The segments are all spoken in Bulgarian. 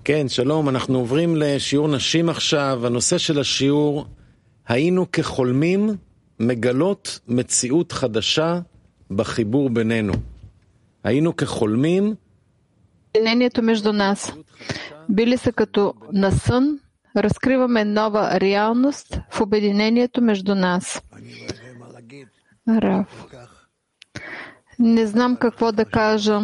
כן, שלום, אנחנו עוברים לשיעור נשים עכשיו. הנושא של השיעור, היינו כחולמים מגלות מציאות חדשה בחיבור בינינו. היינו כחולמים. Единението между нас. Били са като на сън, разкриваме нова реалност в обединението между нас. Рав. Не знам какво да кажа.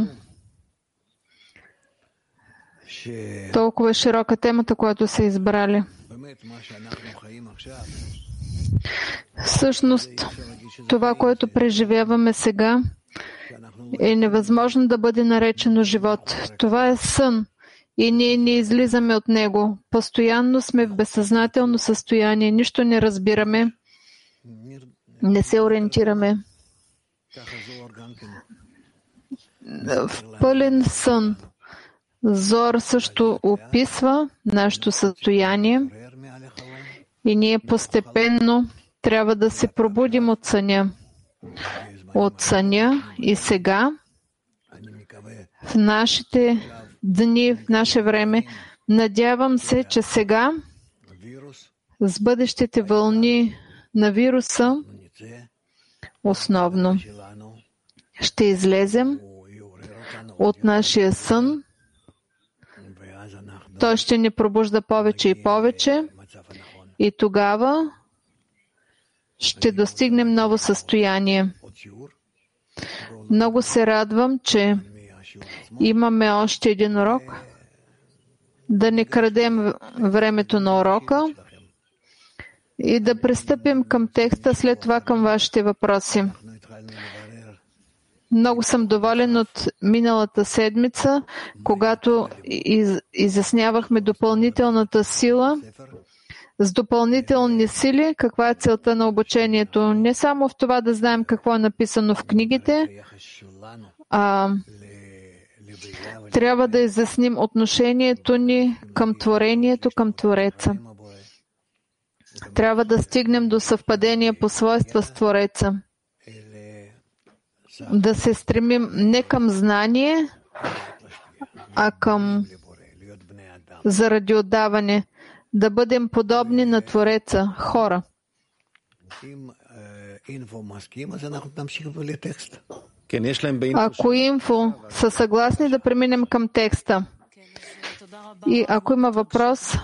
Толкова е широка темата, която са избрали. Всъщност, това, което преживяваме сега, е невъзможно да бъде наречено живот. Това е сън и ние не излизаме от него. Постоянно сме в безсъзнателно състояние, нищо не разбираме, не се ориентираме. В пълен сън. Зор също описва нашето състояние и ние постепенно трябва да се пробудим от съня. От съня и сега, в нашите дни, в наше време, надявам се, че сега с бъдещите вълни на вируса основно ще излезем от нашия сън. Той ще ни пробужда повече и повече и тогава ще достигнем ново състояние. Много се радвам, че имаме още един урок. Да не крадем времето на урока и да пристъпим към текста, след това към вашите въпроси. Много съм доволен от миналата седмица, когато изяснявахме допълнителната сила. С допълнителни сили, каква е целта на обучението? Не само в това да знаем какво е написано в книгите, а трябва да изясним отношението ни към творението, към Твореца. Трябва да стигнем до съвпадение по свойства с Твореца. Да се стремим не към знание, а към заради отдаване. Да бъдем подобни на Твореца, хора. Ако инфо са съгласни, да преминем към текста. И ако има въпрос,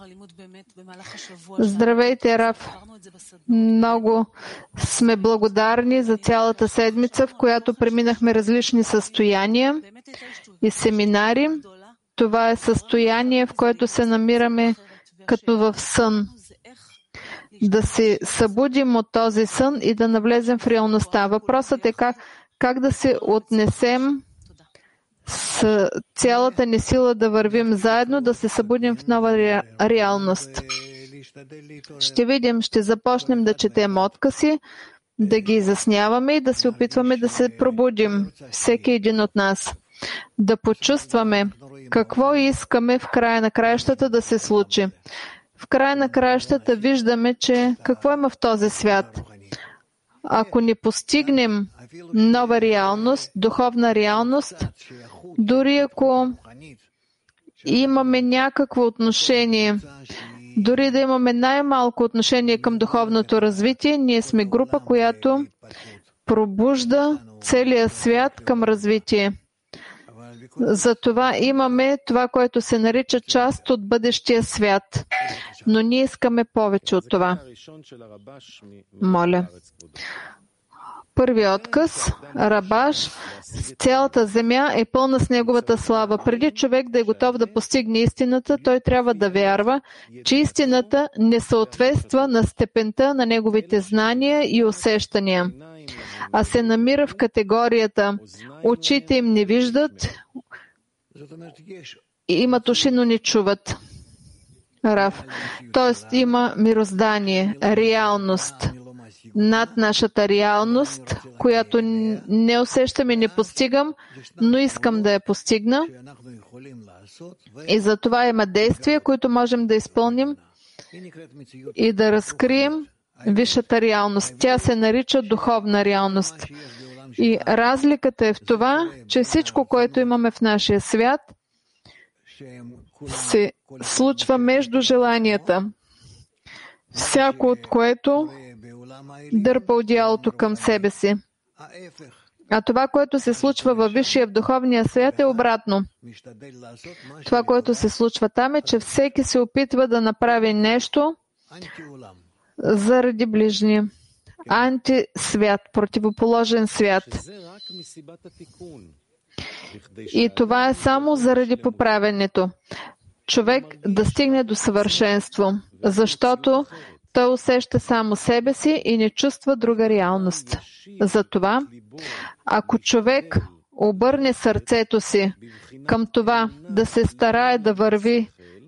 здравейте, Раф. Много сме благодарни за цялата седмица, в която преминахме различни състояния и семинари. Това е състояние, в което се намираме като в сън. Да се събудим от този сън и да навлезем в реалността. Въпросът е как да се отнесем с цялата ни сила да вървим заедно, да се събудим в нова реалност. Ще видим, ще започнем да четем откази, да ги изясняваме и да се опитваме да се пробудим, всеки един от нас. Да почувстваме какво искаме в края на краищата да се случи. В края на краищата виждаме, че какво има в този свят. Ако не постигнем нова реалност, духовна реалност, дори ако имаме някакво отношение, дори да имаме най-малко отношение към духовното развитие, ние сме група, която пробужда целия свят към развитие. Затова имаме това, което се нарича част от бъдещия свят. Но ние искаме повече от това. Моля. Първи отказ. Рабаш. Цялата земя е пълна с неговата слава. Преди човек да е готов да постигне истината, той трябва да вярва, че истината не съответства на степента на неговите знания и усещания, а се намира в категорията очите им не виждат и имат уши, но не чуват. Рав. Тоест има мироздание, реалност над нашата реалност, която не усещам и не постигам, но искам да я постигна. И за това има действия, които можем да изпълним и да разкрием висшата реалност. Тя се нарича духовна реалност. И разликата е в това, че всичко, което имаме в нашия свят, се случва между желанията, всяко от което дърпа одеялото към себе си. А това, което се случва във висшия, в духовния свят, е обратно. Това, което се случва там, е, че всеки се опитва да направи нещо заради ближния. Антисвят, противоположен свят. И това е само заради поправенето. Човек да стигне до съвършенство, защото той усеща само себе си и не чувства друга реалност. Затова, ако човек обърне сърцето си към това да се старае да върви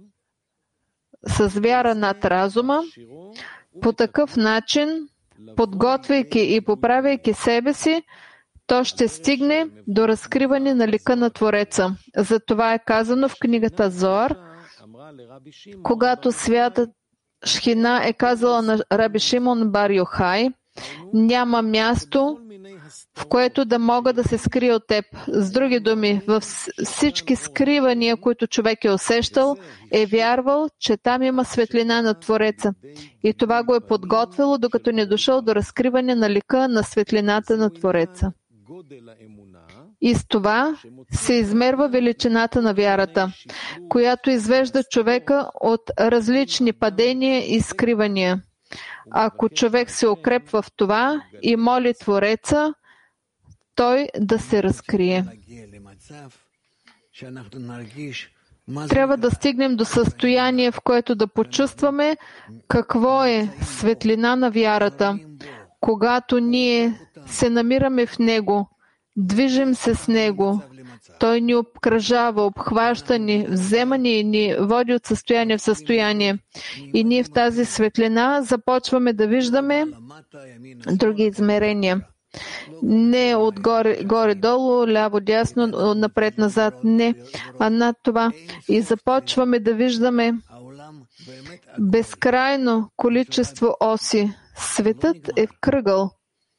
с вяра над разума, по такъв начин, подготвяйки и поправяйки себе си, то ще стигне до разкриване на лика на Твореца. Затова е казано в книгата Зоар, когато святът Шхина е казала на Раби Шимон бар Йохай: няма място, в което да мога да се скрия от теб. С други думи, във всички скривания, които човек е усещал, е вярвал, че там има светлина на Твореца. И това го е подготвило, докато не дошъл до разкриване на лика на светлината на Твореца. И с това се измерва величината на вярата, която извежда човека от различни падения и скривания. Ако човек се укрепва в това и моли Твореца, той да се разкрие. Трябва да стигнем до състояние, в което да почувстваме какво е светлина на вярата, когато ние се намираме в него, движим се с него. Той ни обкръжава, обхваща ни, взема ни и ни води от състояние в състояние. И ние в тази светлина започваме да виждаме други измерения. Не отгоре, горе-долу, ляво-дясно, напред-назад, не, а над това. И започваме да виждаме безкрайно количество оси. Светът е кръгъл.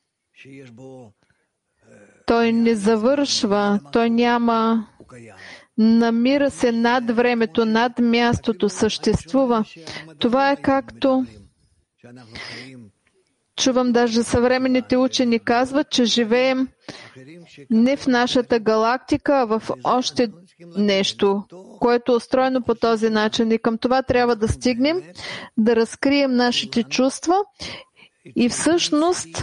Той не завършва, той няма, намира се над времето, над мястото, съществува. Това е както чувам, даже съвременните учени казват, че живеем не в нашата галактика, а в още нещо, което е устроено по този начин. И към това трябва да стигнем, да разкрием нашите чувства и всъщност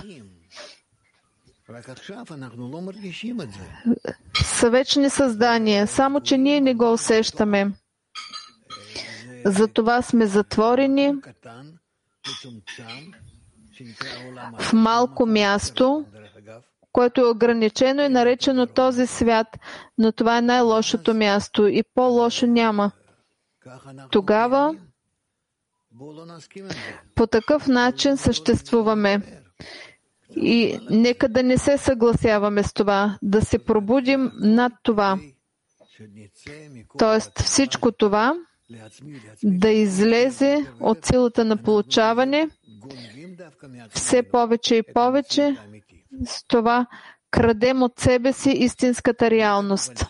са вечни създания, само че ние не го усещаме. Затова сме затворени в малко място, което е ограничено и наречено този свят, но това е най-лошото място и по-лошо няма. Тогава по такъв начин съществуваме. И нека да не се съгласяваме с това, да се пробудим над това. Тоест всичко това да излезе от силата на получаване все повече и повече. С това крадем от себе си истинската реалност.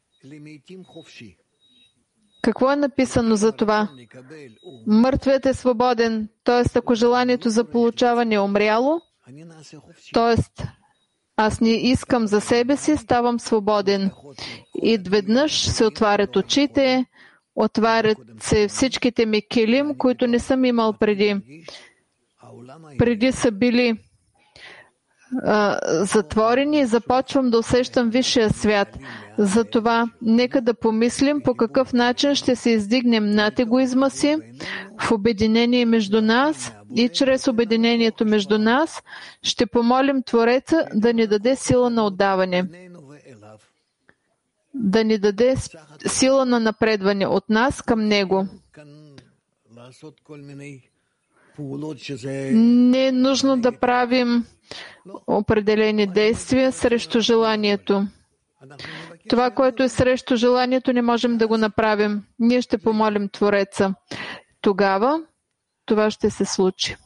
Какво е написано за това? Мъртвият е свободен, т.е. ако желанието за получаване е умряло, т.е. аз не искам за себе си, ставам свободен. И веднъж се отварят очите, отварят се всичките ми килим, които не съм имал преди. Преди са били затворени и започвам да усещам висшия свят. Затова нека да помислим по какъв начин ще се издигнем над егоизма си в обединение между нас и чрез обединението между нас ще помолим Твореца да ни даде сила на отдаване, да ни даде сила на напредване от нас към Него. Не е нужно да правим определени действия срещу желанието. Това, което е срещу желанието, не можем да го направим. Ние ще помолим Твореца. Тогава това ще се случи.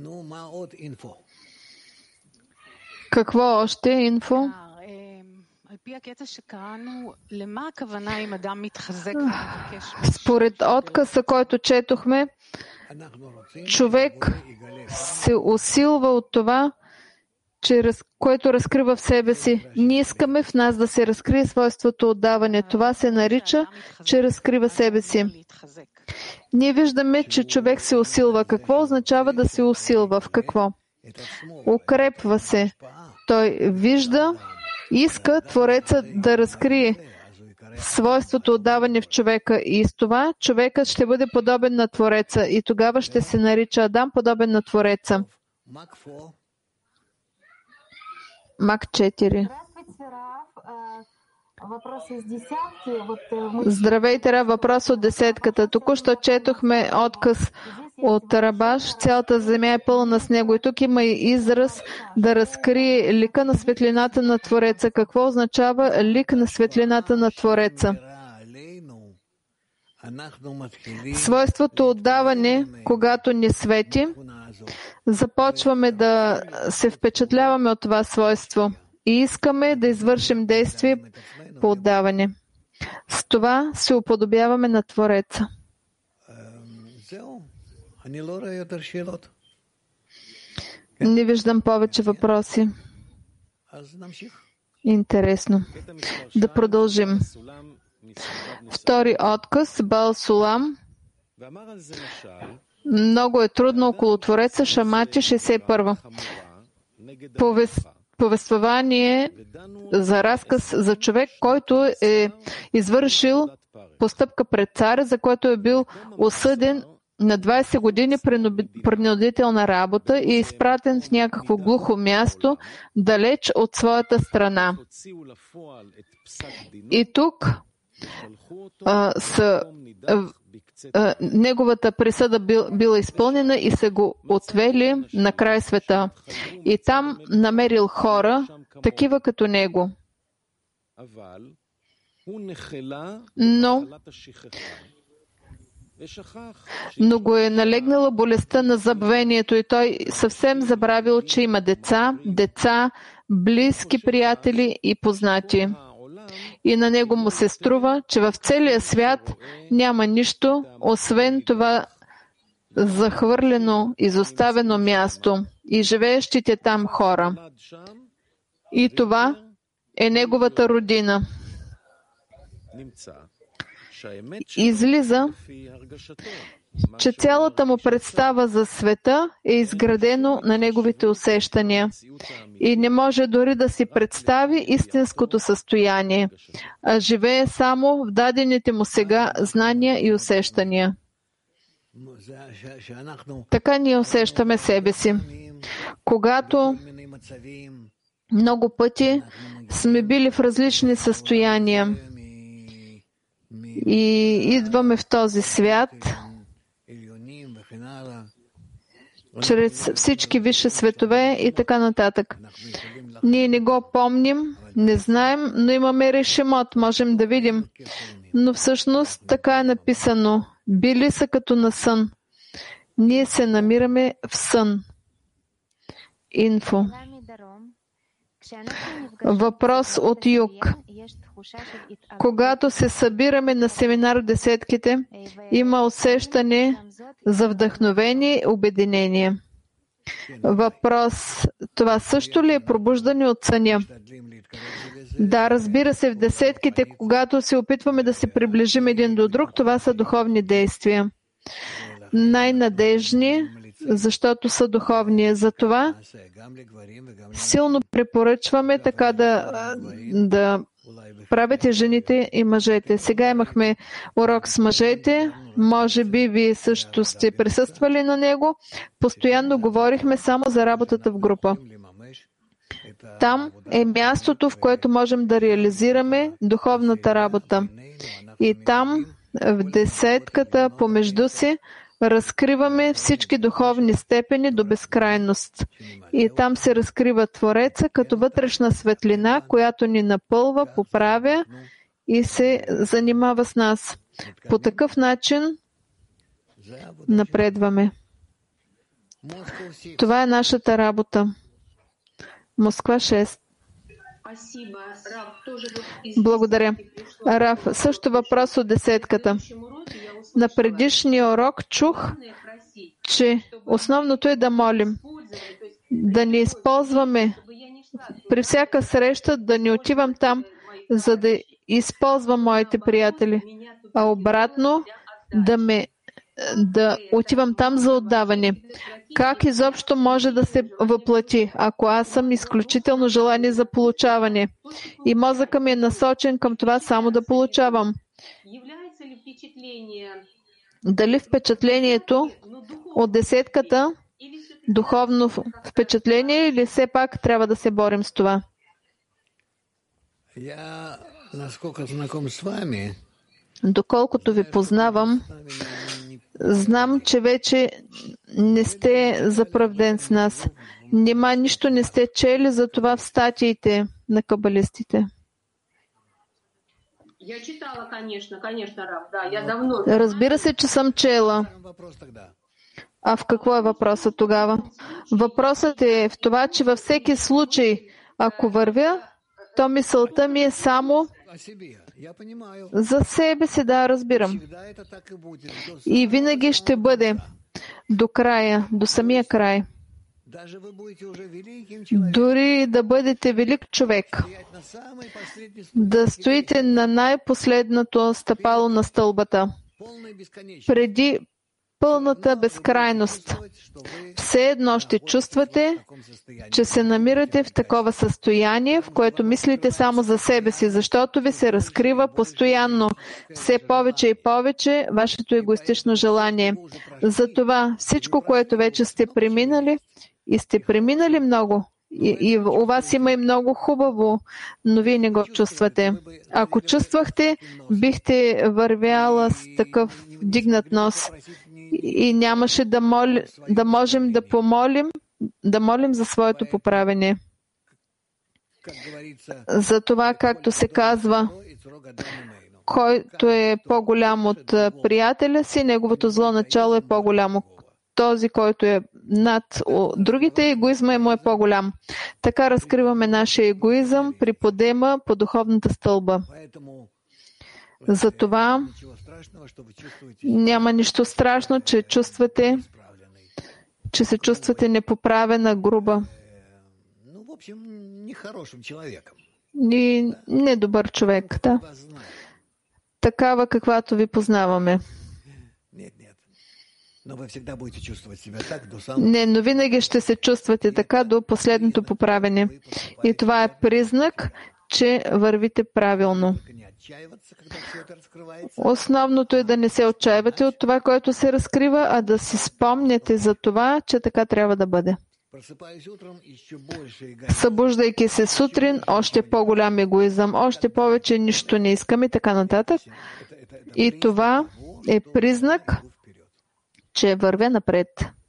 Какво още инфо? Според отказа, който четохме, човек се усилва от това, което разкрива в себе си. Ние искаме в нас да се разкрие свойството отдаване. Това се нарича, че разкрива себе си. Ние виждаме, че човек се усилва. Какво означава да се усилва? В какво? Укрепва се. Той вижда, иска Твореца да разкрие свойството отдаване в човека. И с това човекът ще бъде подобен на Твореца. И тогава ще се нарича Адам, подобен на Твореца. Мак 4. Здравейте, Рав, въпрос от десетката. Току-що четохме отказ от Рабаш. Цялата земя е пълна с него. И тук има израз да разкрие лика на светлината на Твореца. Какво означава лик на светлината на Твореца? Свойството отдаване, когато ни свети, започваме да се впечатляваме от това свойство и искаме да извършим действие по отдаване. С това се уподобяваме на Твореца. Не виждам повече въпроси. Интересно. Да продължим. Втори отказ, Баал Сулам. Много е трудно около Твореца, Шамати 61. Повествование за разказ за човек, който е извършил постъпка пред царя, за който е бил осъден на 20 години принудителна работа и изпратен в някакво глухо място, далеч от своята страна. И тук неговата присъда била изпълнена и са го отвели на край света. И там намерил хора, такива като него. Но го е налегнала болестта на забвението и той съвсем забравил, че има деца, близки приятели и познати. И на него му се струва, че в целия свят няма нищо, освен това захвърлено, изоставено място и живеещите там хора. И това е неговата родина. Излиза, че цялата му представа за света е изградено на неговите усещания и не може дори да си представи истинското състояние, а живее само в дадените му сега знания и усещания. Така ние усещаме себе си. Когато много пъти сме били в различни състояния и идваме в този свят чрез всички висши светове и така нататък. Ние не го помним, не знаем, но имаме решимот, можем да видим. Но всъщност така е написано. Били са като на сън. Ние се намираме в сън. Инфо. Въпрос от юг. Когато се събираме на семинар в десетките, има усещане за вдъхновение и обединение. Въпрос: това също ли е пробуждане от съня? Да, разбира се, в десетките, когато се опитваме да се приближим един до друг, това са духовни действия. Най-надежни, защото са духовни. Затова силно препоръчваме така да правят и жените и мъжете. Сега имахме урок с мъжете. Може би вие също сте присъствали на него. Постоянно говорихме само за работата в група. Там е мястото, в което можем да реализираме духовната работа. И там, в десетката, помежду си, разкриваме всички духовни степени до безкрайност. И там се разкрива Твореца като вътрешна светлина, която ни напълва, поправя и се занимава с нас. По такъв начин напредваме. Това е нашата работа. Москва 6. Благодаря. Раф, също въпрос от десетката. На предишния урок чух, че основното е да молим. Да не използваме при всяка среща, да не отивам там, за да използвам моите приятели, а обратно да отивам там за отдаване. Как изобщо може да се въплати, ако аз съм изключително желание за получаване и мозъка ми е насочен към това само да получавам? Дали впечатлението от десетката духовно впечатление или все пак трябва да се борим с това? Доколкото ви познавам, знам, че вече не сте заправден с нас. Нима нищо не сте чели за това в статиите на кабалистите. Разбира се, че съм чела. А в какво е въпросът тогава? Въпросът е в това, че във всеки случай, ако вървя, то мисълта ми е само за себе си, да, разбирам. И винаги ще бъде до края, до самия край. Дори да бъдете велик човек, да стоите на най-последното стъпало на стълбата, преди пълната безкрайност. Все едно ще чувствате, че се намирате в такова състояние, в което мислите само за себе си, защото ви се разкрива постоянно все повече и повече вашето егоистично желание. Затова всичко, което вече сте преминали, и сте преминали много, и у вас има и много хубаво, но вие не го чувствате. Ако чувствахте, бихте вървяла с такъв дигнат нос и нямаше да можем да молим за своето поправене. За това, както се казва, който е по-голям от приятеля си, неговото зло начало е по-голямо. Този, който е над другите, егоизма му е по-голям. Така разкриваме нашия егоизъм при подема по духовната стълба. Затова няма нищо страшно, че се чувствате непоправена, груба и недобър човек. Да. Такава, каквато ви познаваме. Не, но винаги ще се чувствате така до последното поправене. И това е признак, че вървите правилно. Основното е да не се отчаивате от това, което се разкрива, а да си спомняте за това, че така трябва да бъде. Събуждайки се сутрин, още по-голям егоизъм, още повече нищо не искам и така нататък. И това е признак, че вървя напред.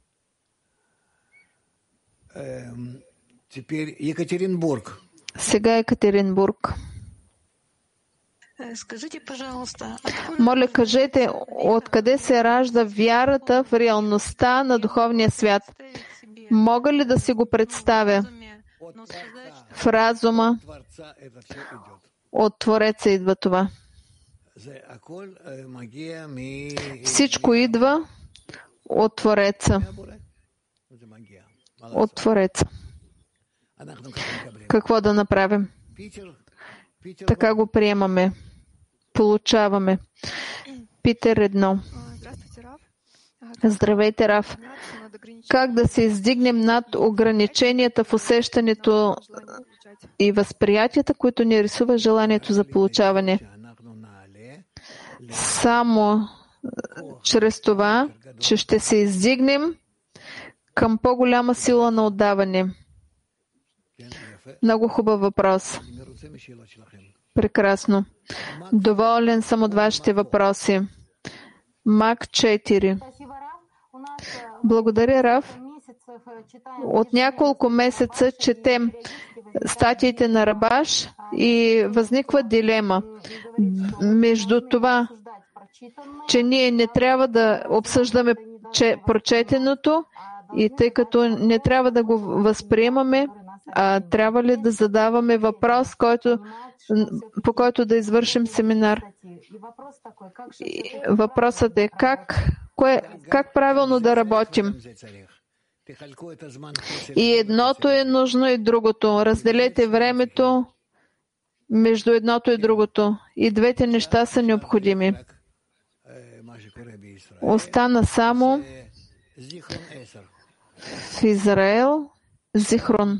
Сега Екатеринбург. Моля, кажете, откъде се ражда вярата в реалността на духовния свят? Мога ли да си го представя? В разума от Твореца идва това. Всичко идва от Твореца. От Твореца. Какво да направим? Така го приемаме. Получаваме. Питер 1. Здравейте, Раф. Как да се издигнем над ограниченията в усещането и възприятията, които ни рисува желанието за получаване? Само чрез това, че ще се издигнем към по-голяма сила на отдаване. Много хубав въпрос. Прекрасно. Доволен съм от вашите въпроси. Мак 4. Благодаря, Раф. От няколко месеца четем статиите на Рабаш и възниква дилема между това, че ние не трябва да обсъждаме прочетеното и тъй като не трябва да го възприемаме, трябва ли да задаваме въпрос, по който да извършим семинар? Въпросът е как правилно да работим. И едното е нужно, и другото. Разделете времето между едното и другото. И двете неща са необходими. Остана само в Израел Зихрон.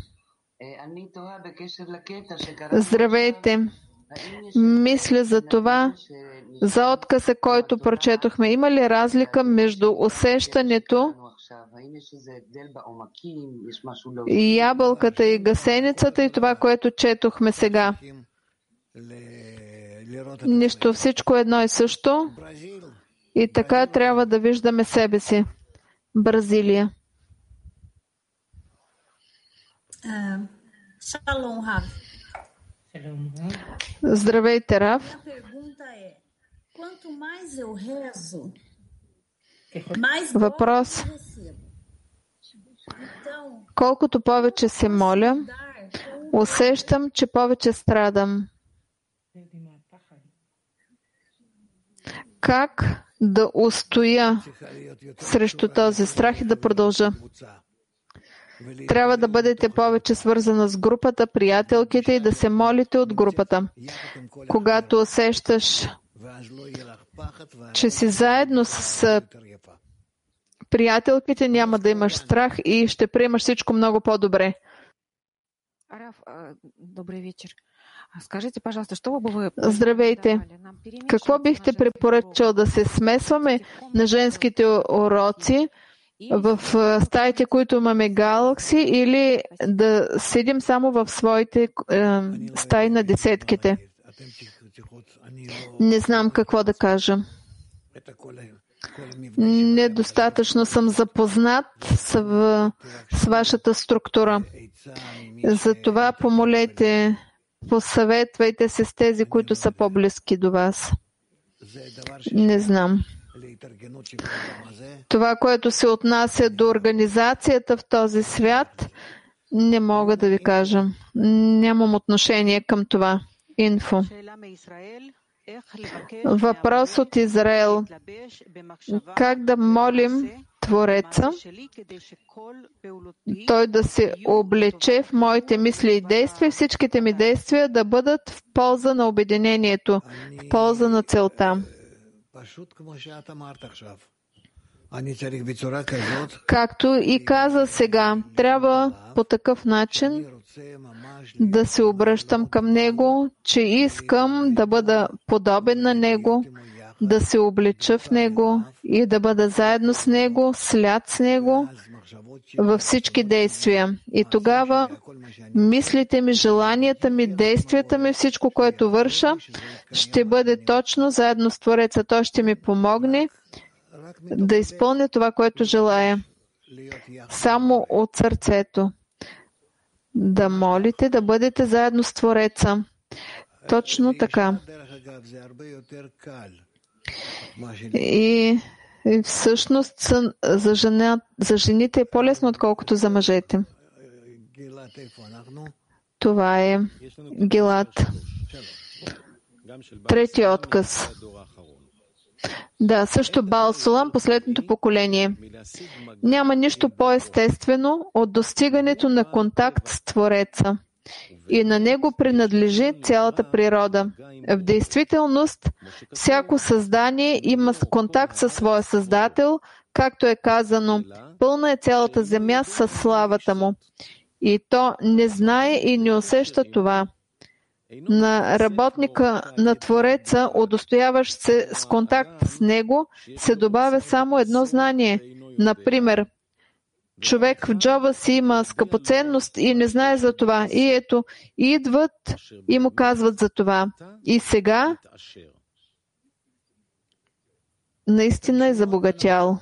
Здравейте! Мисля за това, за отказа, който прочетохме. Има ли разлика между усещането и ябълката и гасеницата и това, което четохме сега? Нищо, всичко едно и също. И така трябва да виждаме себе си. Бразилия. Здравейте, Рав. Въпрос. Колкото повече се моля, усещам, че повече страдам. Как да устоя срещу този страх и да продължа? Трябва да бъдете повече свързана с групата, приятелките и да се молите от групата. Когато усещаш, че си заедно с приятелките, няма да имаш страх и ще приемаш всичко много по-добре. Добрый вечер. Скажите, пожалуйста, что бы вы... Здравейте! Какво бихте препоръчал да се смесваме на женските уроци в стаите, които имаме Galaxy, или да седим само в своите стаи на десетките? Не знам какво да кажа. Недостатъчно съм запознат с вашата структура. Затова помолете, посъветвайте се с тези, които са по-близки до вас. Не знам. Това, което се отнася до организацията в този свят, не мога да ви кажа. Нямам отношение към това. Инфо. Въпрос от Израел. Как да молим Твореца, Той да се облече в моите мисли и действия, всичките ми действия да бъдат в полза на обединението, в полза на целта. Както и каза сега, трябва по такъв начин да се обръщам към Него, че искам да бъда подобен на Него, да се облеча в Него и да бъда заедно с Него, след с Него във всички действия. И тогава мислите ми, желанията ми, действията ми, всичко, което върша, ще бъде точно заедно с Твореца. Той ще ми помогне да изпълня това, което желая. Само от сърцето. Да молите, да бъдете заедно с Твореца. Точно така. И всъщност за жените е по-лесно, отколкото за мъжете. Това е Гилат. Трети отказ. Да, също Баал Сулам, последното поколение. Няма нищо по-естествено от достигането на контакт с Твореца. И на него принадлежи цялата природа. В действителност, всяко създание има контакт със своя Създател, както е казано, пълна е цялата земя със славата му. И то не знае и не усеща това. На работника на Твореца, удостояващ се с контакт с него, се добавя само едно знание. Например, човек в джоба си има скъпоценност и не знае за това. И ето, идват и му казват за това. И сега наистина е забогатял.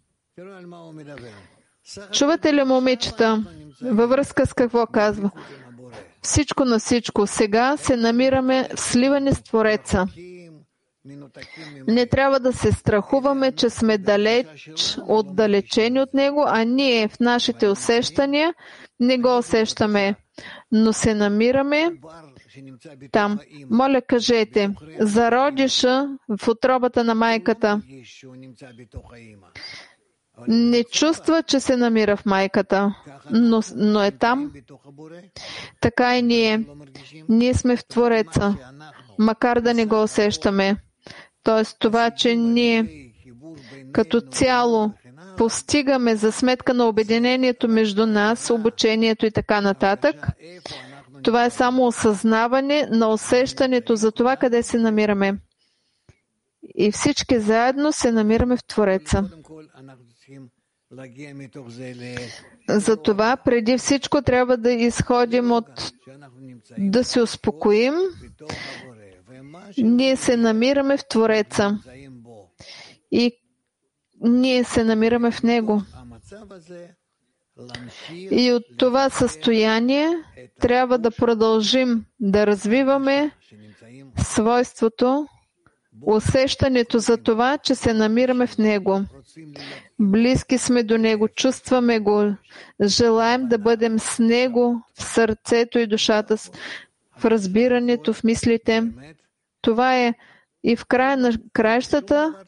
Чувате ли, момичета, във връзка с какво казва? Всичко на всичко. Сега се намираме в сливане с Твореца. Не трябва да се страхуваме, че сме отдалечени от Него, а ние в нашите усещания не го усещаме, но се намираме там. Моля, кажете, зародиша в утробата на майката не чувства, че се намира в майката, но е там. Така и ние. Ние сме в Твореца, макар да не го усещаме. Тоест това, че ние като цяло постигаме за сметка на обединението между нас, обучението и така нататък, това е само осъзнаване на усещането за това, къде се намираме. И всички заедно се намираме в Твореца. Затова преди всичко трябва да изходим от да се успокоим. Ние се намираме в Твореца и ние се намираме в Него. И от това състояние трябва да продължим да развиваме свойството, усещането за това, че се намираме в Него. Близки сме до Него, чувстваме Го, желаем да бъдем с Него в сърцето и душата, в разбирането, в мислите. Това е и в края на краищата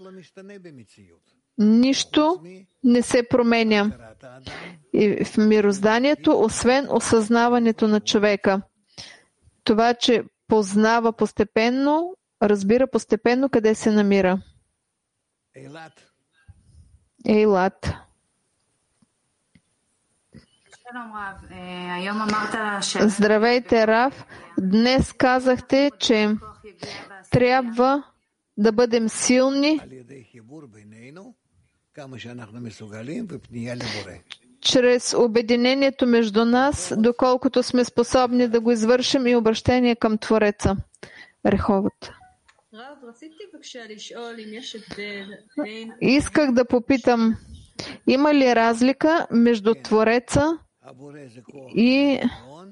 нищо не се променя и в мирозданието, освен осъзнаването на човека. Това, че познава постепенно, разбира постепенно къде се намира. Ейлат. Здравейте, Рав. Днес казахте, че трябва да бъдем силни чрез обединението между нас, доколкото сме способни да го извършим и обращение към Твореца. Реховът. Исках да попитам, има ли разлика между Твореца и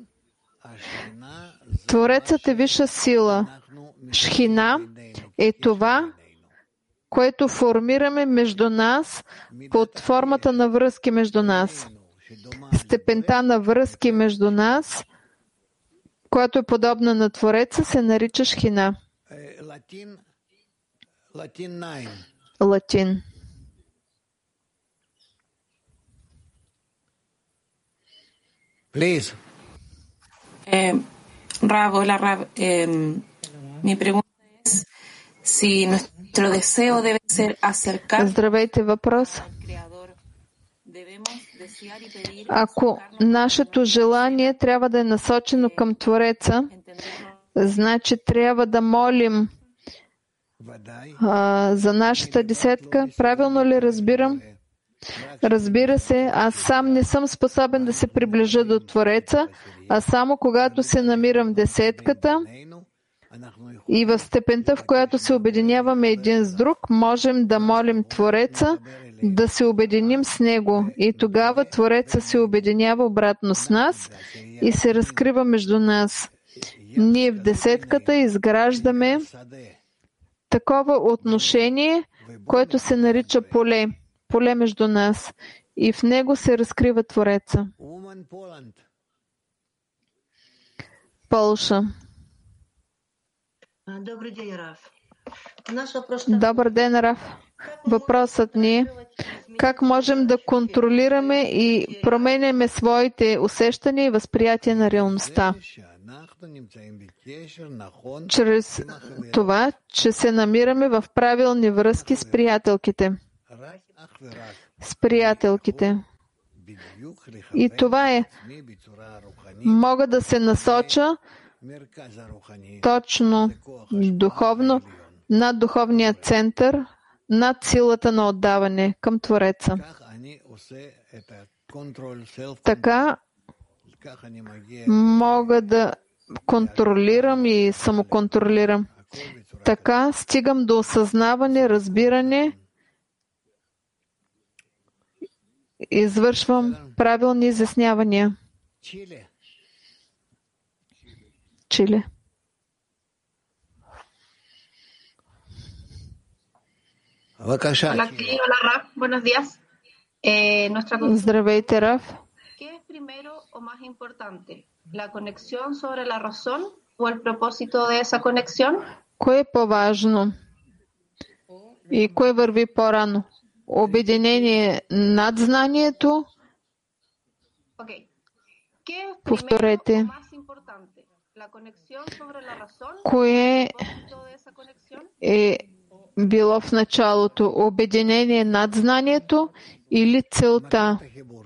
Творецът е висша сила. Шхина е това, което формираме между нас под формата на връзки между нас. Степента на връзки между нас, която е подобна на Твореца, се нарича Шхина. Латин. Please. Rav, hola Rav. Mi pregunta es si nuestro deseo debe ser acercar. Здравейте, въпрос. Ако нашето желание трябва да е насочено към Твореца, значи трябва да молим за нашата десетка. Правилно ли разбирам? Разбира се, аз сам не съм способен да се приближа до Твореца, а само когато се намирам в десетката и в степента, в която се обединяваме един с друг, можем да молим Твореца да се обединим с Него. И тогава Твореца се обединява обратно с нас и се разкрива между нас. Ние в десетката изграждаме такова отношение, което се нарича поле. Поле между нас. И в него се разкрива Твореца. Полша. Добър ден, Раф. Въпросът ни е как можем да контролираме и променяме своите усещания и възприятия на реалността. Чрез това, че се намираме в правилни връзки с приятелките. С приятелките. И това е. Мога да се насоча точно духовно над духовния център, над силата на отдаване към Твореца. Така мога да контролирам и самоконтролирам. Така стигам до осъзнаване, разбиране, извършвам правилни изяснявания. Чили. Hola, hola, Raf. Buenos días. Здравейте, Раф. ¿Qué es primero o más importante? ¿La conexión sobre la razón o el propósito de esa conexión? Кое е по-важно и кое върви по-рано? Обединение над знанието? Okay. ¿Qué es primero Повторете. o más importante? ¿La conexión sobre la razón o Кое el propósito de esa conexión? е било в началото? Обединение над знанието или целта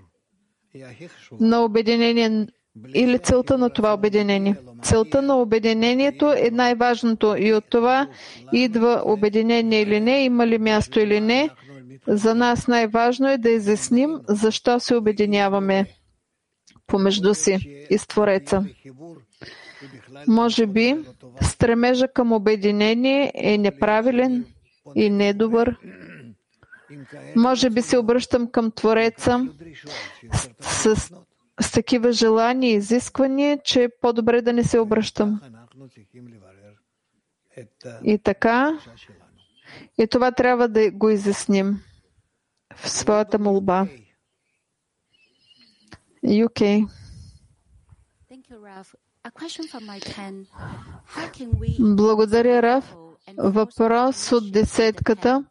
на обединение, или целта на това обединение? Целта на обединението е най-важното и от това идва обединение или не, има ли място или не. За нас най-важно е да изясним защо се обединяваме помежду си и с Твореца. Може би стремежа към обединение е неправилен и недобър. Може би се обръщам към Твореца с такива желания и изисквания, че е по-добре да не се обръщам. И така, и това трябва да го изясним в своята молба. UK. Благодаря, Раф. Въпрос от десетката.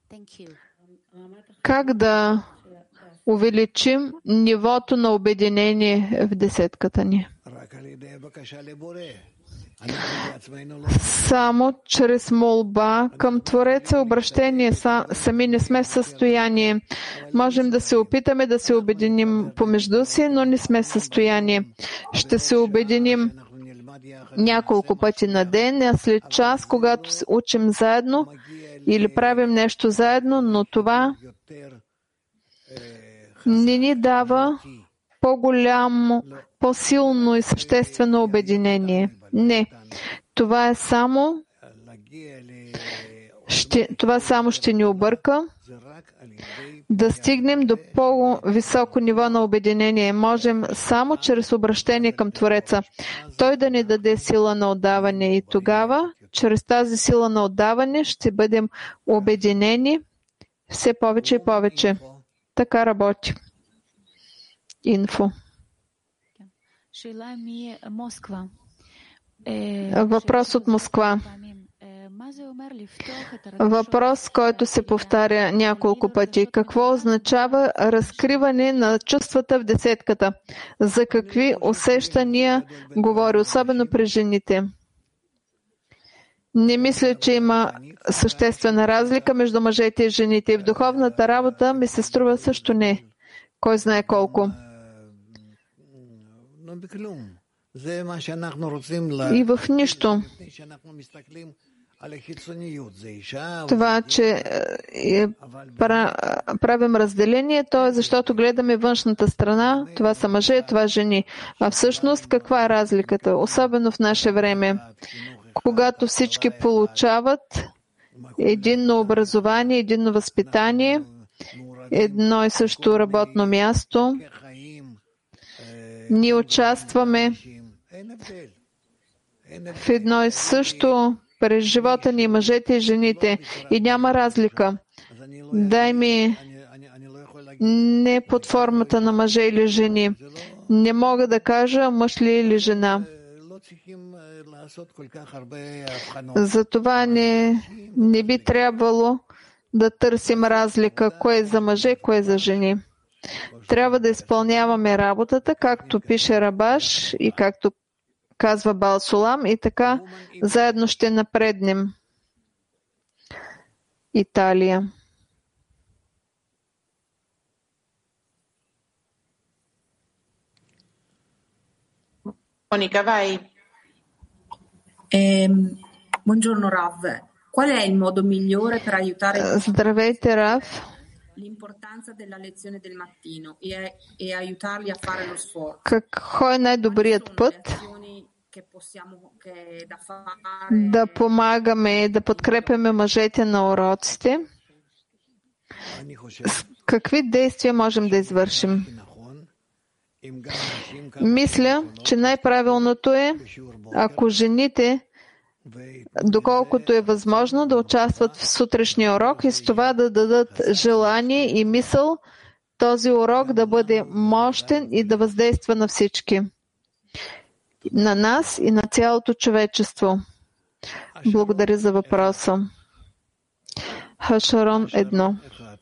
Как да увеличим нивото на обединение в десетката ни? Само чрез молба към Твореца, обращение, сами не сме в състояние. Можем да се опитаме да се обединим помежду си, но не сме в състояние. Ще се обединим няколко пъти на ден, а след час, когато учим заедно или правим нещо заедно, но това не ни дава по-голямо, по-силно и съществено обединение. Не. Това само ще ни обърка. Да стигнем до по-високо ниво на обединение можем само чрез обращение към Твореца. Той да ни даде сила на отдаване и тогава, чрез тази сила на отдаване, ще бъдем обединени все повече и повече. Така работи. Инфо. Въпрос от Москва. Въпрос, който се повтаря няколко пъти. Какво означава разкриване на чувствата в десетката? За какви усещания говори, особено при жените? Не мисля, че има съществена разлика между мъжете и жените. И в духовната работа ми се струва също не. Кой знае колко. И в нищо. Това, че правим разделение, то е защото гледаме външната страна. Това са мъже, това жени. А всъщност каква е разликата? Особено в наше време. Когато всички получават единно образование, единно възпитание, едно и също работно място, ние участваме в едно и също през живота ни, мъжете и жените, и няма разлика. Дай ми не под формата на мъже или жени. Не мога да кажа мъж ли или жена. Затова не би трябвало да търсим разлика, кое е за мъже, кое е за жени. Трябва да изпълняваме работата, както пише Рабаш и както казва Баал Сулам, и така заедно ще напреднем. Италия. Monica, vai. Buongiorno Rav. Qual è il modo migliore per aiutare Здравейте, Рав. l'importanza della lezione del mattino e aiutarli a fare lo sforzo? Какво е най-добрият път да помагаме, да подкрепяме мъжете на уроците? Какви действия можем да извършим? Мисля, че най-правилното е, ако жените доколкото е възможно, да участват в сутрешния урок и с това да дадат желание и мисъл този урок да бъде мощен и да въздейства на всички. На нас и на цялото човечество. Благодаря за въпроса. Хашарон 1.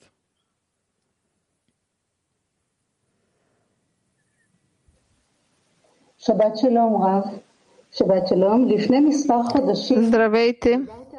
Шабат шалом, Рав. Шабат шалом. לפני מספר חודשים Здравейте.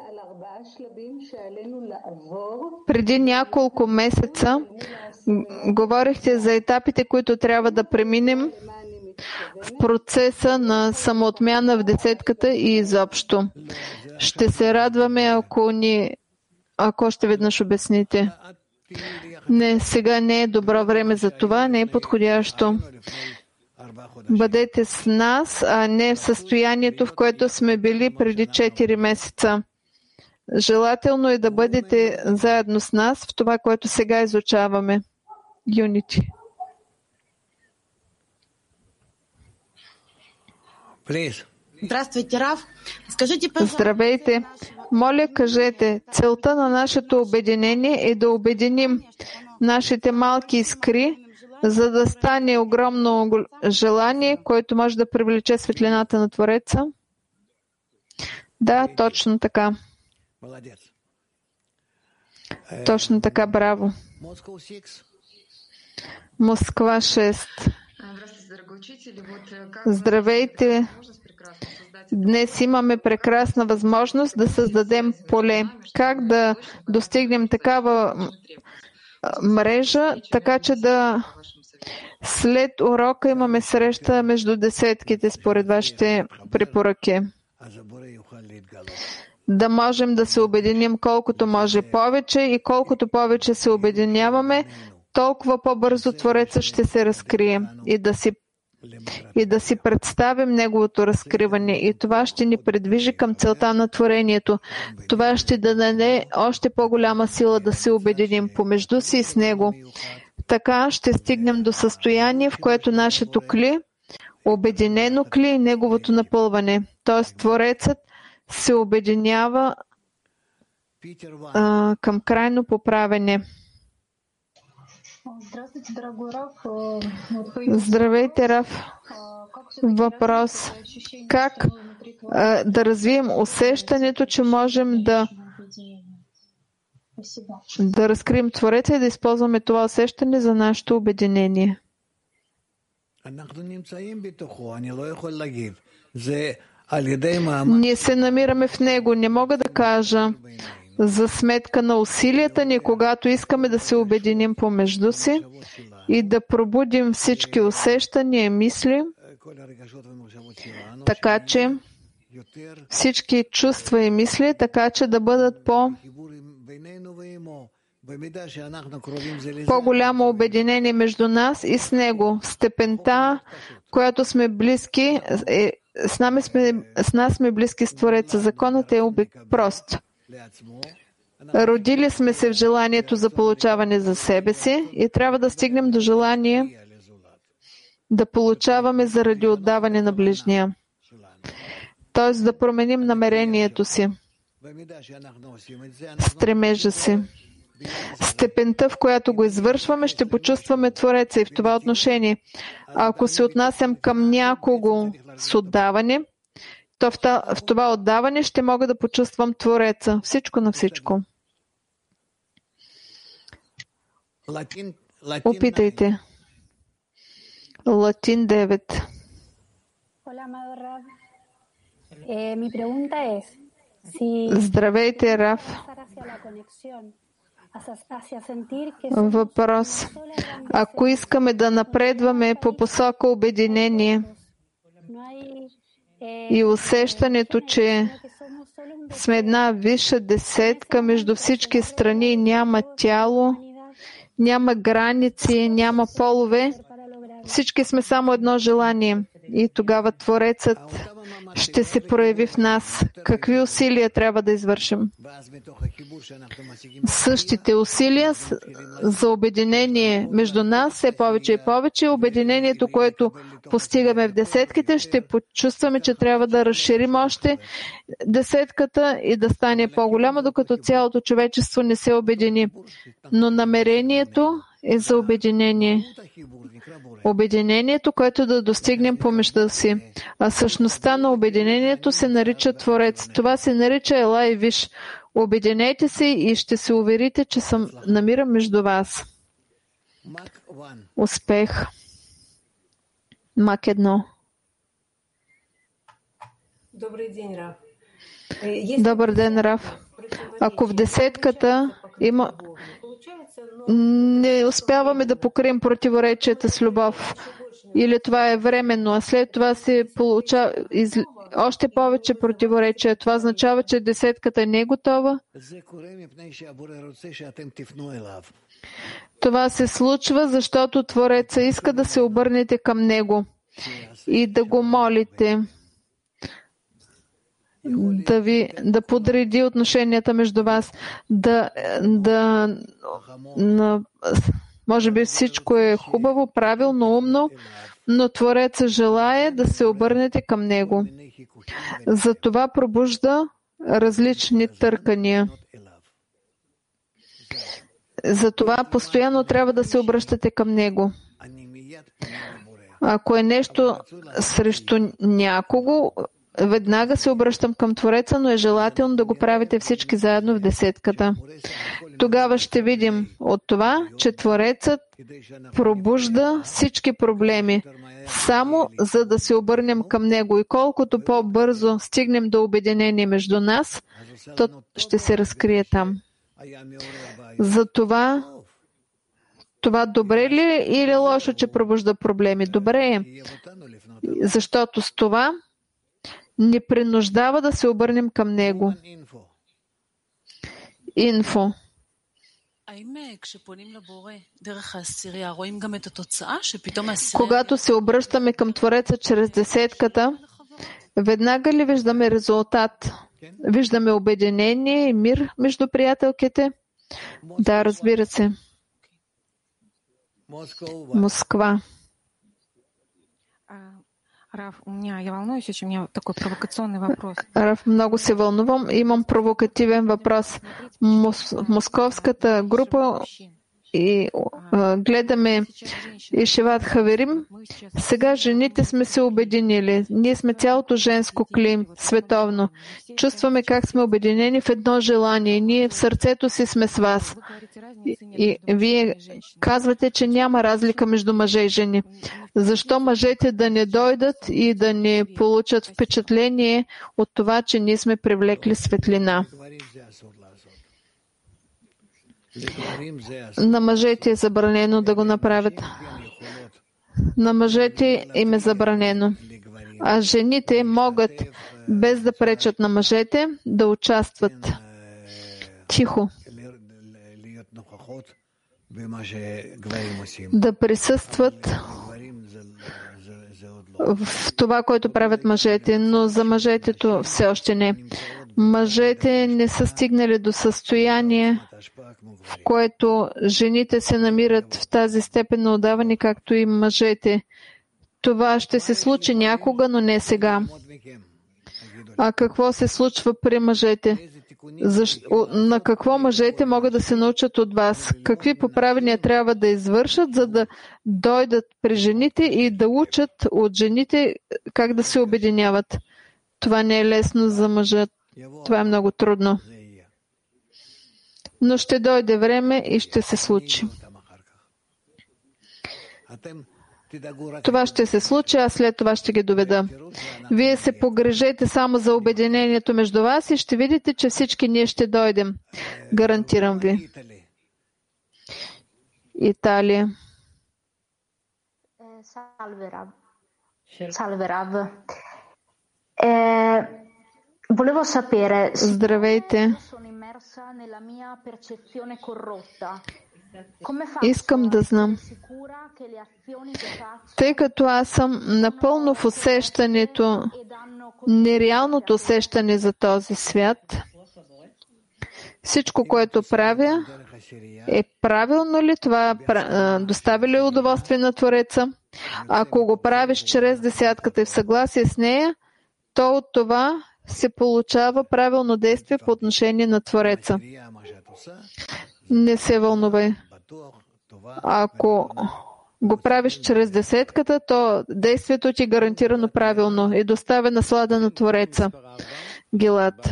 Преди няколко месеца говорихте за етапите, които трябва да преминем в процеса на самоотмяна в десетката и изобщо. Ще се радваме, ако още веднъж обясните. Не, сега не е добро време за това, не е подходящо. Бъдете с нас, а не в състоянието, в което сме били преди 4 месеца. Желателно е да бъдете заедно с нас в това, което сега изучаваме. Unity. Здравствуйте, Рав. Скажите, пожалуйста. Здравейте. Моля, кажете, целта на нашето обединение е да обединим нашите малки искри, за да стане огромно желание, което може да привлече светлината на Твореца? Да, точно така. Точно така, браво. Москва 6. Здравейте. Днес имаме прекрасна възможност да създадем поле. Как да достигнем такава мрежа, така че да след урока имаме среща между десетките според вашите препоръки. Да можем да се обединим колкото може повече и колкото повече се обединяваме, толкова по-бързо Твореца ще се разкрие и да си представим Неговото разкриване. И това ще ни придвижи към целта на творението. Това ще даде още по-голяма сила да се обединим помежду си и с Него. Така ще стигнем до състояние, в което нашето кли, обединено кли и Неговото напълване. Т.е. Творецът се обединява към крайно поправене. Здравейте, Рав. Въпрос. Как да развием усещането, че можем да разкрием Твореца и да използваме това усещане за нашето обединение? Ние се намираме в него. Не мога да кажа за сметка на усилията ни, когато искаме да се обединим помежду си и да пробудим всички усещания и мисли, така че всички чувства и мисли, така че да бъдат по-голямо обединение между нас и с Него. В степента, която сме близки, с нас сме близки с Твореца. Законът е прост. Родили сме се в желанието за получаване за себе си и трябва да стигнем до желание да получаваме заради отдаване на ближния. Т.е. да променим намерението си, стремежа си. Степента, в която го извършваме, ще почувстваме Твореца и в това отношение. Ако се отнасям към някого с отдаване, то в това отдаване ще мога да почувствам Твореца. Всичко на всичко. Опитайте. Латин 9. Здравейте, Рав. Въпрос. Ако искаме да напредваме по посока обединение и усещането, че сме една висша десетка между всички страни, няма тяло, няма граници, няма полове, всички сме само едно желание. и тогава Творецът ще се прояви в нас. Какви усилия трябва да извършим? Същите усилия за обединение между нас, все повече и повече. Обединението, което постигаме в десетките, ще почувстваме, че трябва да разширим още десетката и да стане по-голяма, докато цялото човечество не се обедини. Но намерението е за обединение. Обединението, което да достигнем помежду си. А същността на обединението се нарича Творец. Това се нарича Ела и Виж. Обединете се и ще се уверите, че съм намирам между вас. Успех. Мак 1. Добър ден, Раф. Ако в десетката има... не успяваме да покрием противоречията с любов, или това е временно, а след това се получава още повече противоречия, това означава, че десетката не е готова. Това се случва, защото Твореца иска да се обърнете към Него и да го молите да подреди отношенията между вас, може би всичко е хубаво, правилно, умно, но Твореца желае да се обърнете към Него. Затова пробужда различни търкания. Затова постоянно трябва да се обръщате към Него. Ако е нещо срещу някого, веднага се обръщам към Твореца, но е желателно да го правите всички заедно в десетката. Тогава ще видим от това, че Творецът пробужда всички проблеми, само за да се обърнем към Него. И колкото по-бързо стигнем до обединение между нас, то ще се разкрие там. Затова това добре ли е или лошо, че пробужда проблеми? Добре е, защото с това ни принуждава да се обърнем към Него. Инфо. Когато се обръщаме към Твореца чрез десетката, веднага ли виждаме резултат? Виждаме обединение и мир между приятелките? Да, разбира се. Москва. Раф, я волнуюсь очень, у меня такой провокационный вопрос. Раф, много се вълнувам. Имам провокативен въпрос. Московската група и гледаме Ешиват Хаверим. Сега жените сме се обединили. Ние сме цялото женско клим, световно. Чувстваме как сме обединени в едно желание. Ние в сърцето си сме с вас. И вие казвате, че няма разлика между мъже и жени. Защо мъжете да не дойдат и да не получат впечатление от това, че ние сме привлекли светлина? На мъжете е забранено да го направят. На мъжете им е забранено. А жените могат, без да пречат на мъжете, да участват тихо. Да присъстват в това, което правят мъжете, но за мъжете то все още не. Мъжете не са стигнали до състояние, в което жените се намират в тази степен на отдаване, както и мъжете. Това ще се случи някога, но не сега. А какво се случва при мъжете? На какво мъжете могат да се научат от вас? Какви поправения трябва да извършат, за да дойдат при жените и да учат от жените как да се обединяват? Това не е лесно за мъжа. Това е много трудно. Но ще дойде време и ще се случи. Това ще се случи, а след това ще ги доведа. Вие се погрежете само за обединението между вас и ще видите, че всички ние ще дойдем. Гарантирам ви. Италия. Salve Rav. Volevo sapere. Здравейте. Искам да знам. Тъй като аз съм напълно в усещането, нереалното усещане за този свят, всичко, което правя, е правилно ли? Това доставя ли удоволствие на Твореца? Ако го правиш чрез десятката и в съгласие с нея, то от това се получава правилно действие по отношение на Твореца. Не се вълнувай. Ако го правиш чрез десетката, то действието ти е гарантирано правилно и доставя наслада на Твореца. Гилад.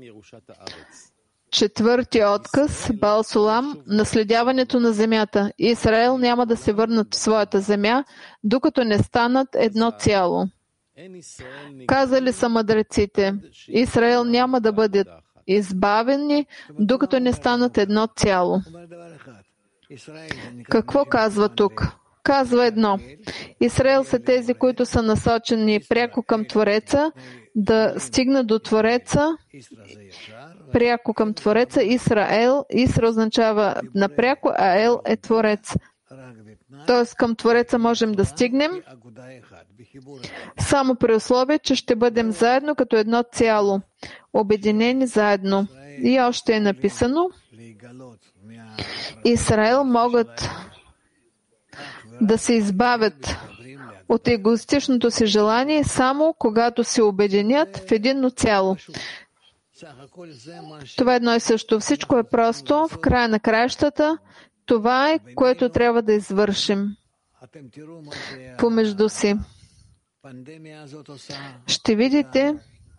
Четвърти отказ, Баал Сулам, наследяването на земята. Израел няма да се върнат в своята земя, докато не станат едно цяло. Казали са мъдреците, Израел няма да бъдат избавени, докато не станат едно цяло. Какво казва тук? Казва едно. Израел са тези, които са насочени пряко към Твореца, да стигнат до Твореца, пряко към Твореца. Израел означава напряко, а Ел е Творец. Тоест към Твореца можем да стигнем само при условие, че ще бъдем заедно като едно цяло, обединени заедно. И още е написано, Израел могат да се избавят от егоистичното си желание само когато се обединят в единно цяло. Това е едно и също. Всичко е просто. В края на краищата това е, което трябва да извършим помежду си. Ще видите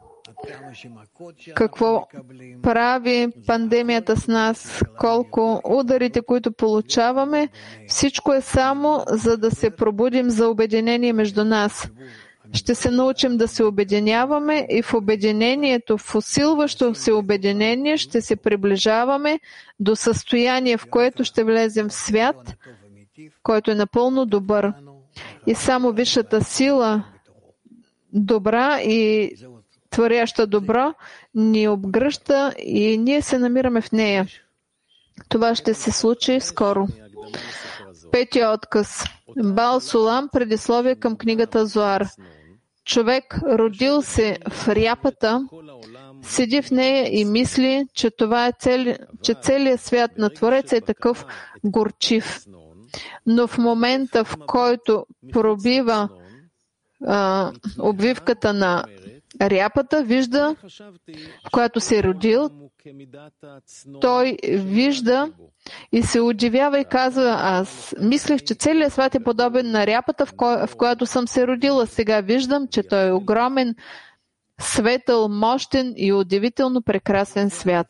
какво прави пандемията с нас, колко ударите, които получаваме, всичко е само за да се пробудим за обединение между нас. Ще се научим да се обединяваме и в обединението, в усилващо се обединение, ще се приближаваме до състояние, в което ще влезем в свят, който е напълно добър. И само висшата сила, добра и творяща добро, ни обгръща и ние се намираме в нея. Това ще се случи скоро. Пети отказ. Баал Сулам, предисловие към книгата Зоар. Човек, родил се в ряпата, седи в нея и мисли, че това е че целият свят на Твореца е такъв горчив. Но в момента, в който пробива обвивката на ряпата, вижда, в която се е родил, той вижда и се удивява и казва, аз мислех, че целият свят е подобен на ряпата, в която съм се родила. Сега виждам, че той е огромен, светъл, мощен и удивително прекрасен свят.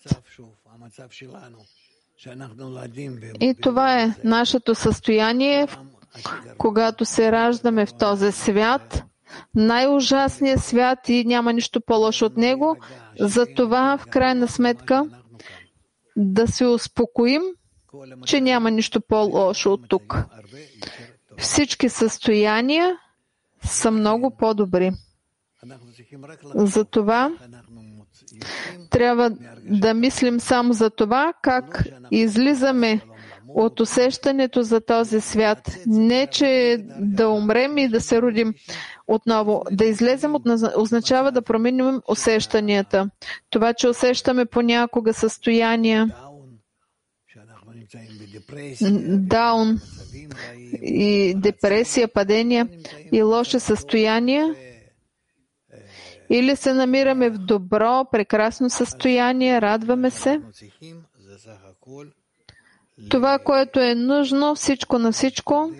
И това е нашето състояние, когато се раждаме в този свят, най-ужасният свят и няма нищо по-лошо от него. Затова, в крайна сметка, да се успокоим, че няма нищо по-лошо от тук. Всички състояния са много по-добри. Затова трябва да мислим само за това, как излизаме от усещането за този свят. Не, че да умрем и да се родим отново. Да излезем означава да променим усещанията. Това, че усещаме понякога състояния даун и депресия, падения и лоши състояния, или се намираме в добро, прекрасно състояние, радваме се. Това, което е нужно, всичко на всичко,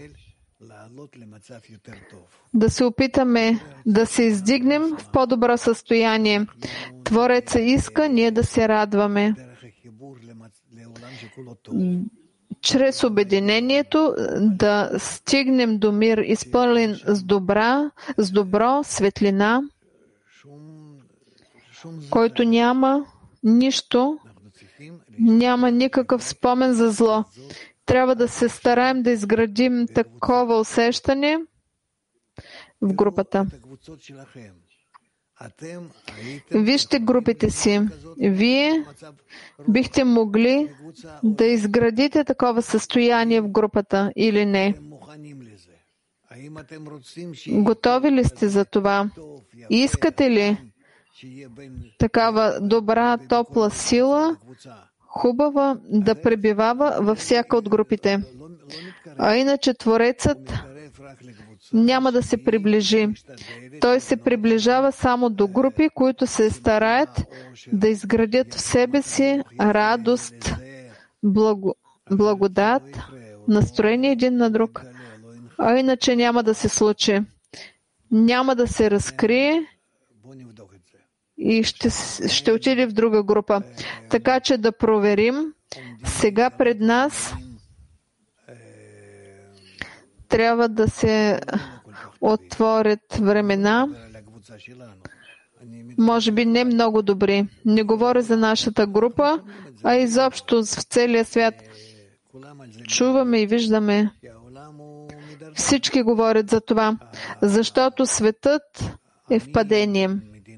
да се опитаме да се издигнем в по-добро състояние. Твореца иска ние да се радваме. Чрез обединението да стигнем до мир, изпълнен с добро, светлина, който няма нищо, няма никакъв спомен за зло. Трябва да се стараем да изградим такова усещане в групата. Вижте групите си. Вие бихте могли да изградите такова състояние в групата или не? Готови ли сте за това? Искате ли такава добра, топла сила, хубава, да пребивава във всяка от групите? А иначе Творецът няма да се приближи. Той се приближава само до групи, които се стараят да изградят в себе си радост, благодат, настроение един на друг. А иначе няма да се случи. Няма да се разкрие и ще отиде в друга група. Така че да проверим. Сега пред нас трябва да се отворят времена, може би не много добри. Не говоря за нашата група, а изобщо в целия свят. Чуваме и виждаме. Всички говорят за това, защото светът е в падение.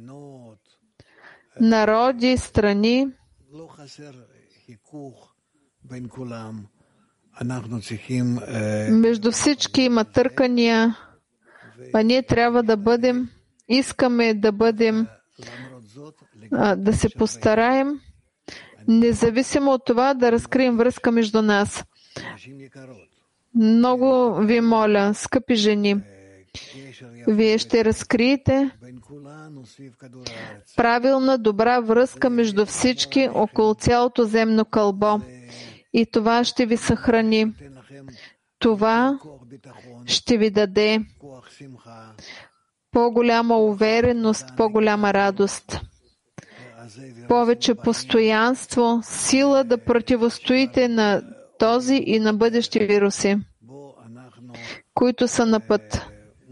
Народи, страни, между всички има търкания, а ние трябва да бъдем, искаме да бъдем, да се постараем, независимо от това, да разкрием връзка между нас. Много ви моля, скъпи жени, вие ще разкриете правилна, добра връзка между всички около цялото земно кълбо. И това ще ви съхрани. Това ще ви даде по-голяма увереност, по-голяма радост, повече постоянство, сила да противостоите на този и на бъдещи вируси, които са на път.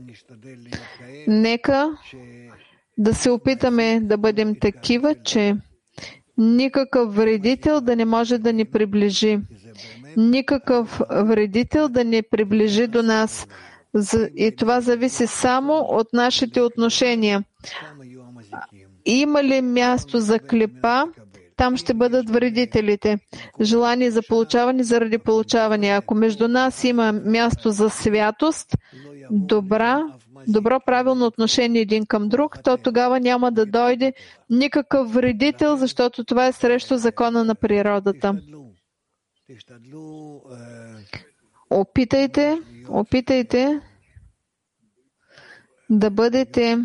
Нека да се опитаме да бъдем такива, че никакъв вредител да не може да ни приближи. Никакъв вредител да не приближи до нас. И това зависи само от нашите отношения. Има ли място за клепа, там ще бъдат вредителите. Желание за получаване заради получаване. Ако между нас има място за святост, добро правилно отношение един към друг, то тогава няма да дойде никакъв вредител, защото това е срещу закона на природата. Опитайте да бъдете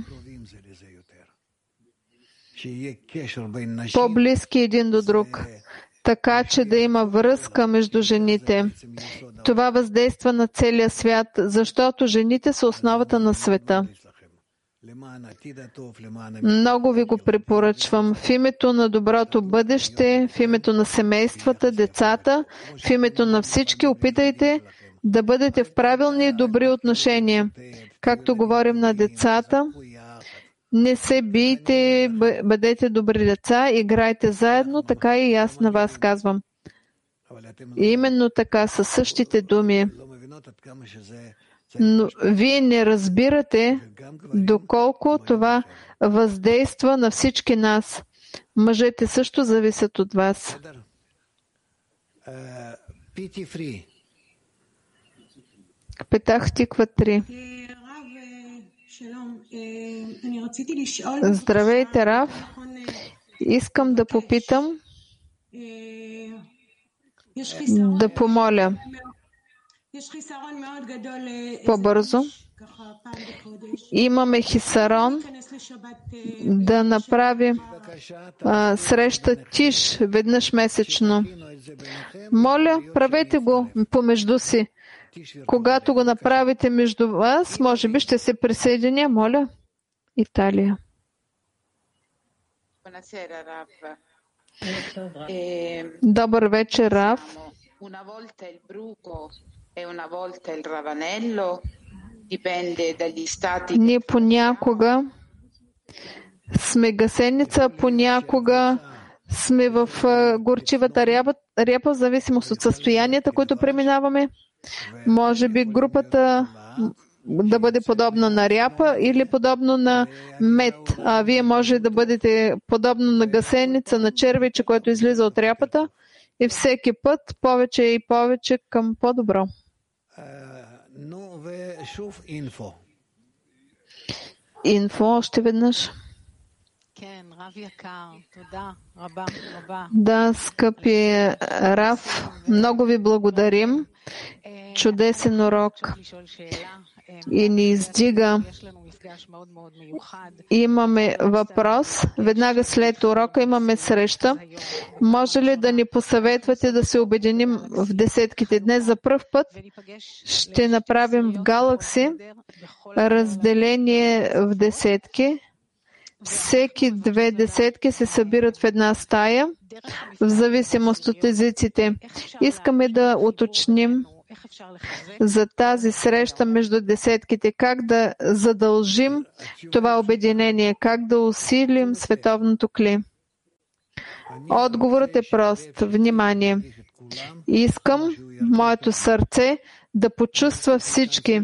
по-близки един до друг, така че да има връзка между жените. Това въздейства на целия свят, защото жените са основата на света. Много ви го препоръчвам. В името на доброто бъдеще, в името на семействата, децата, в името на всички, опитайте да бъдете в правилни и добри отношения. Както говорим на децата, не се бийте, бъдете добри деца, играйте заедно, така и аз на вас казвам. И именно така, със същите думи. Но вие не разбирате доколко това въздейства на всички нас. Мъжете също зависят от вас. Петах Тиква 3. Здравейте, Рав. Искам да попитам, да помоля по-бързо. Имаме хисарон да направим среща тиш веднъж месечно. Моля, правете го помежду си. Когато го направите между вас, може би ще се присъединя. Моля. Италия. Добър вечер, Рав. Ние понякога сме гасеница, понякога сме в горчивата ряпа, в зависимост от състоянията, които преминаваме. Може би групата да бъде подобно на ряпа или подобно на мед. А вие може да бъдете подобно на гасеница, на червиче, което излиза от ряпата и всеки път повече и повече към по-добро. Инфо още веднъж. Да, скъпи Рав, много ви благодарим. Чудесен урок и ни издига. Имаме въпрос. Веднага след урока имаме среща. Може ли да ни посъветвате да се обединим в десетките? Днес за пръв път ще направим в Galaxy разделение в десетки. Всеки 2 десетки се събират в една стая, в зависимост от езиците. Искаме да уточним за тази среща между десетките, как да задължим това обединение, как да усилим световното кли. Отговорът е прост. Внимание. Искам моето сърце да почувства всички.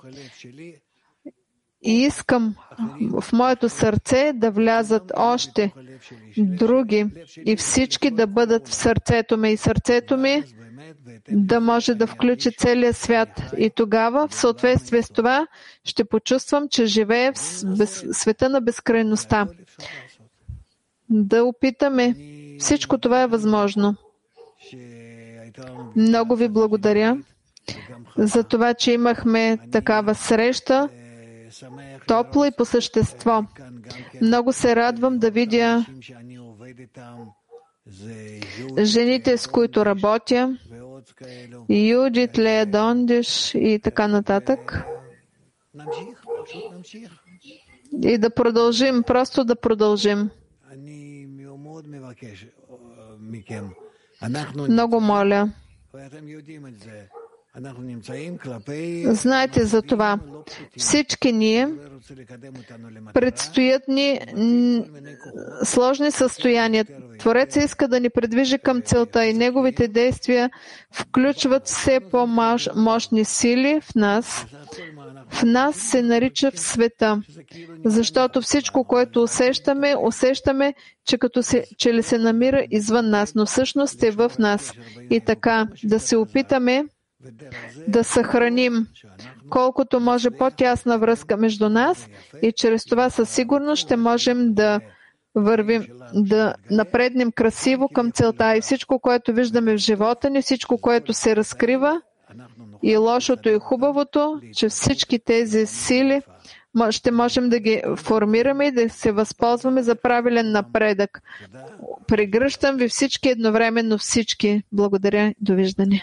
И искам в моето сърце да влязат още други и всички да бъдат в сърцето ми и сърцето ми да може да включи целия свят. И тогава, в съответствие с това, ще почувствам, че живея в света на безкрайността. Да опитаме. Всичко това е възможно. Много ви благодаря за това, че имахме такава среща, топло и по същество. Много се радвам да видя жените, с които работя, Юдит, Лея Дондиш и така нататък. И да продължим, просто да продължим. Много моля. Знаете за това. Всички ние предстоят ни сложни състояния. Творец иска да ни придвижи към целта и неговите действия включват все по-мощни сили в нас. В нас се нарича в света. Защото всичко, което усещаме, че ли се намира извън нас, но всъщност е в нас. И така, да се опитаме да съхраним колкото може по-тясна връзка между нас и чрез това със сигурност ще можем да вървим, да напреднем красиво към целта. И всичко, което виждаме в живота ни, всичко, което се разкрива, и лошото и хубавото, че всички тези сили ще можем да ги формираме и да се възползваме за правилен напредък. Прегръщам ви всички едновременно, всички. Благодаря. Довиждане.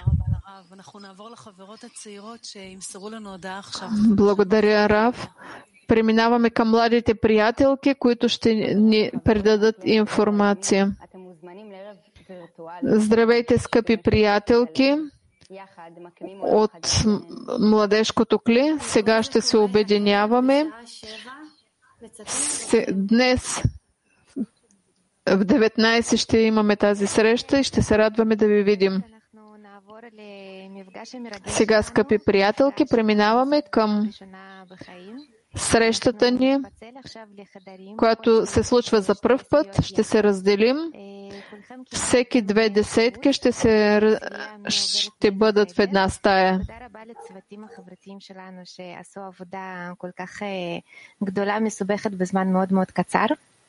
Благодаря, Рав. Преминаваме към младите приятелки, които ще ни предадат информация. Здравейте, скъпи приятелки от младежкото кли. Сега ще се обединяваме. Днес в 19 ще имаме тази среща и ще се радваме да ви видим. Сега, скъпи приятелки, преминаваме към срещата ни, която се случва за пръв път. Ще се разделим. Всеки 2 десетки ще бъдат в една стая.